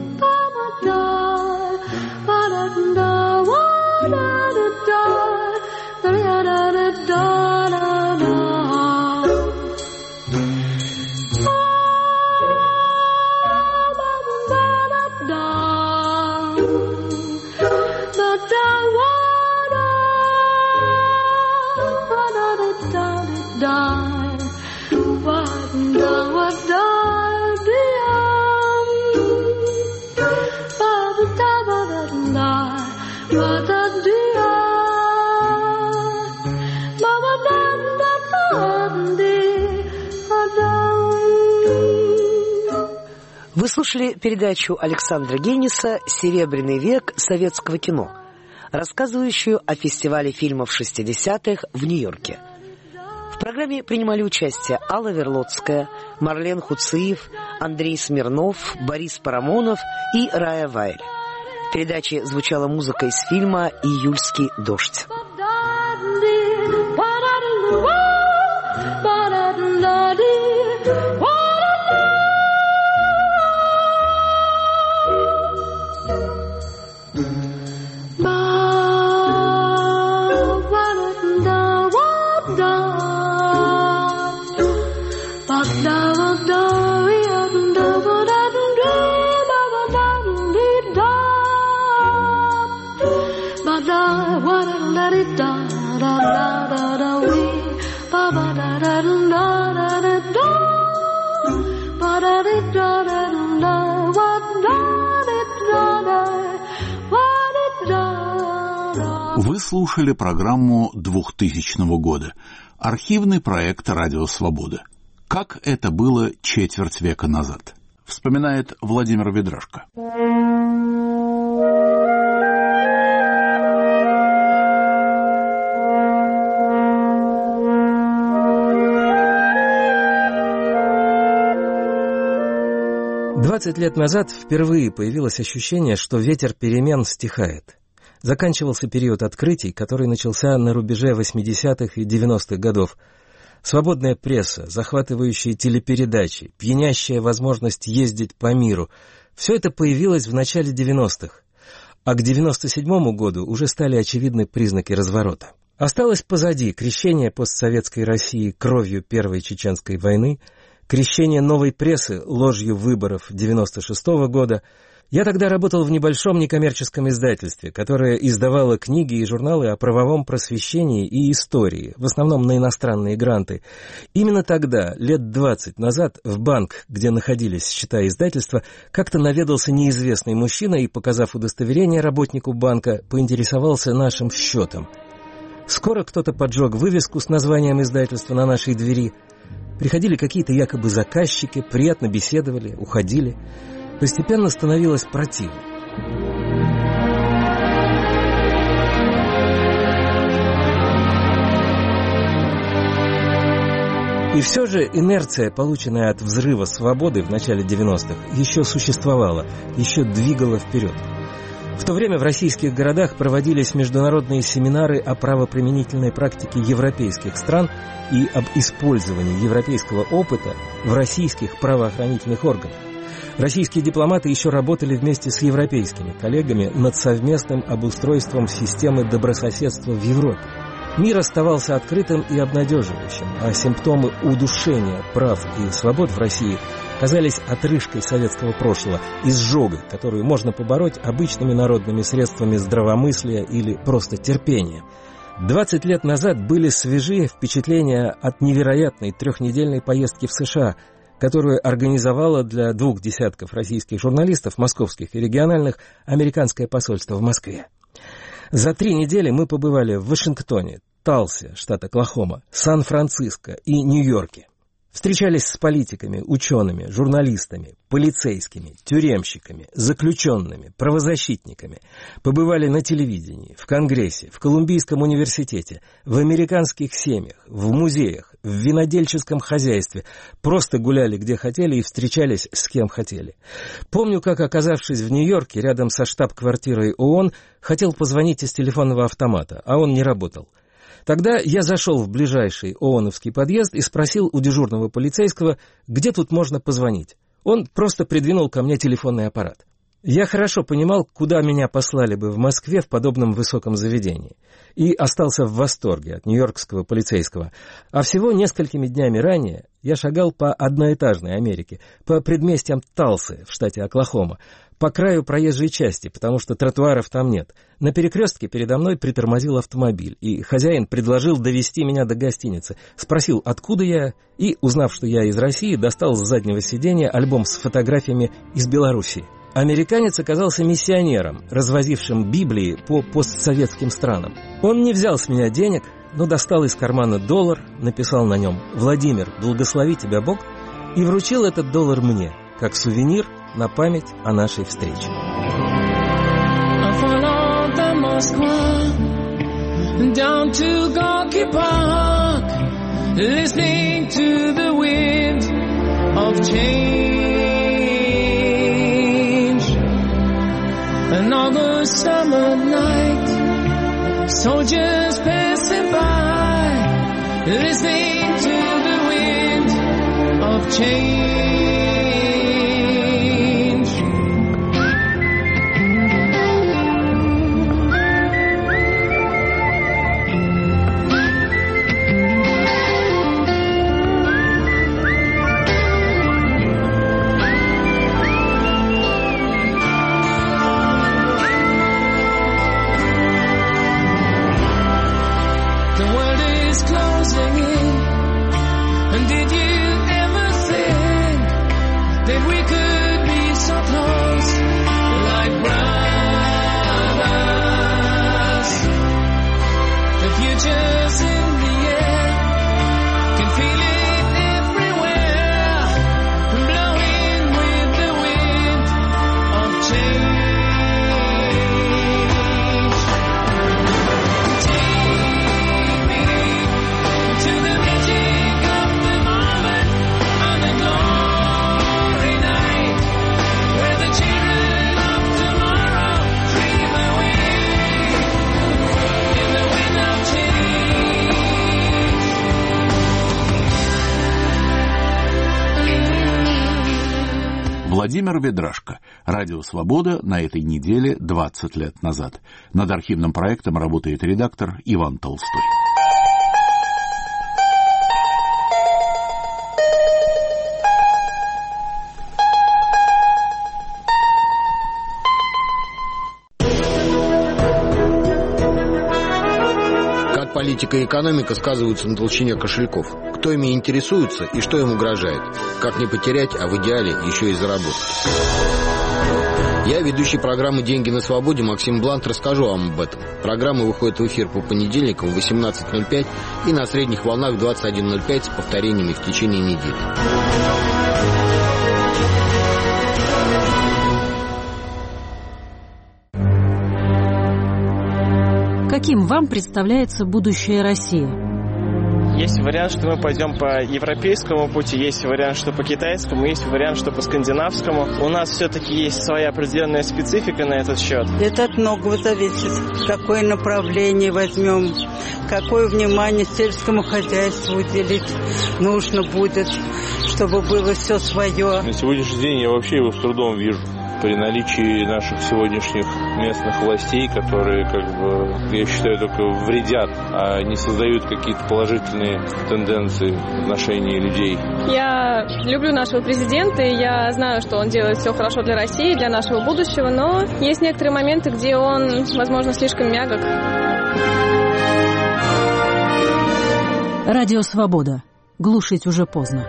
Вы слушали передачу Александра Гениса «Серебряный век советского кино», рассказывающую о фестивале фильмов 60-х в Нью-Йорке. В программе принимали участие Алла Верлотская, Марлен Хуциев, Андрей Смирнов, Борис Парамонов и Рая Вайль. В передаче звучала музыка из фильма «Июльский дождь». Вы слушали программу 2000 года. Архивный проект «Радио Свобода». Как это было четверть века назад. Вспоминает Владимир Ведрашко. «20 лет назад впервые появилось ощущение, что ветер перемен стихает. Заканчивался период открытий, который начался на рубеже 80-х и 90-х годов. Свободная пресса, захватывающие телепередачи, пьянящая возможность ездить по миру – все это появилось в начале 90-х. А к 97-му году уже стали очевидны признаки разворота. Осталось позади крещение постсоветской России кровью Первой Чеченской войны, крещение новой прессы ложью выборов 96-го года. Я тогда работал в небольшом некоммерческом издательстве, которое издавало книги и журналы о правовом просвещении и истории, в основном на иностранные гранты. Именно тогда, лет 20 назад, в банк, где находились счета издательства, как-то наведался неизвестный мужчина и, показав удостоверение работнику банка, поинтересовался нашим счетом. Скоро кто-то поджег вывеску с названием издательства на нашей двери. Приходили какие-то якобы заказчики, приятно беседовали, уходили. Постепенно становилось противно. И все же инерция, полученная от взрыва свободы в начале 90-х, еще существовала, еще двигала вперед. В то время в российских городах проводились международные семинары о правоприменительной практике европейских стран и об использовании европейского опыта в российских правоохранительных органах. Российские дипломаты еще работали вместе с европейскими коллегами над совместным обустройством системы добрососедства в Европе. Мир оставался открытым и обнадеживающим, а симптомы удушения прав и свобод в России казались отрыжкой советского прошлого, изжогой, которую можно побороть обычными народными средствами здравомыслия или просто терпения. 20 лет назад были свежие впечатления от невероятной 3-недельной поездки в США, которую организовало для 2 десятков российских журналистов, московских и региональных, американское посольство в Москве. За 3 недели мы побывали в Вашингтоне, Талсе, штат Оклахома, Сан-Франциско и Нью-Йорке. Встречались с политиками, учеными, журналистами, полицейскими, тюремщиками, заключенными, правозащитниками. Побывали на телевидении, в Конгрессе, в Колумбийском университете, в американских семьях, в музеях, в винодельческом хозяйстве. Просто гуляли где хотели и встречались с кем хотели. Помню, как, оказавшись в Нью-Йорке, рядом со штаб-квартирой ООН, хотел позвонить из телефонного автомата, а он не работал. Тогда я зашел в ближайший ООНовский подъезд и спросил у дежурного полицейского, где тут можно позвонить. Он просто придвинул ко мне телефонный аппарат. Я хорошо понимал, куда меня послали бы в Москве в подобном высоком заведении. И остался в восторге от нью-йоркского полицейского. А всего несколькими днями ранее я шагал по одноэтажной Америке, по предместьям Талсы в штате Оклахома, по краю проезжей части, потому что тротуаров там нет. На перекрестке передо мной притормозил автомобиль, и хозяин предложил довезти меня до гостиницы. Спросил, откуда я, и, узнав, что я из России, достал с заднего сиденья альбом с фотографиями из Белоруссии. Американец оказался миссионером, развозившим Библии по постсоветским странам. Он не взял с меня денег, но достал из кармана $, написал на нем «Владимир, благослови тебя Бог», и вручил этот $, мне, как сувенир на память о нашей встрече. Down to Gorky Park, listening to the wind of change. Another summer night, soldiers passing by, listening to the wind of change. Владимир Ведрашко. Радио «Свобода» на этой неделе 20 лет назад. Над архивным проектом работает редактор Иван Толстой. Политика и экономика сказываются на толщине кошельков. Кто ими интересуется и что им угрожает. Как не потерять, а в идеале еще и заработать. Я, ведущий программы «Деньги на свободе» Максим Блант, расскажу вам об этом. Программа выходит в эфир по понедельникам в 18:05 и на средних волнах 21:05 с повторениями в течение недели. Каким вам представляется будущее России? Есть вариант, что мы пойдем по европейскому пути, есть вариант, что по китайскому, есть вариант, что по скандинавскому. У нас все-таки есть своя определенная специфика на этот счет. Это от многого зависит. Какое направление возьмем, какое внимание сельскому хозяйству уделить нужно будет, чтобы было все свое. На сегодняшний день я вообще его с трудом вижу. при наличии наших сегодняшних местных властей, которые, я считаю, только вредят, а не создают какие-то положительные тенденции в отношении людей. Я люблю нашего президента, и я знаю, что он делает все хорошо для России, для нашего будущего, но есть некоторые моменты, где он, возможно, слишком мягок. Радио «Свобода». Глушить уже поздно.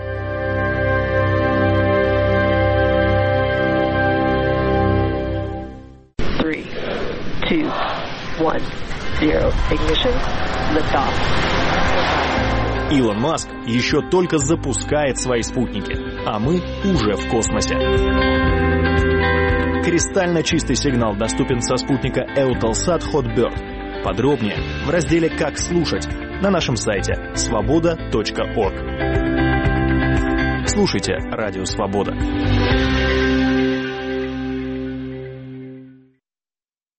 Илон Маск еще только запускает свои спутники, а мы уже в космосе. Кристально чистый сигнал доступен со спутника Eutelsat Hotbird. Подробнее в разделе «Как слушать» на нашем сайте svoboda.org. Слушайте «Радио Свобода».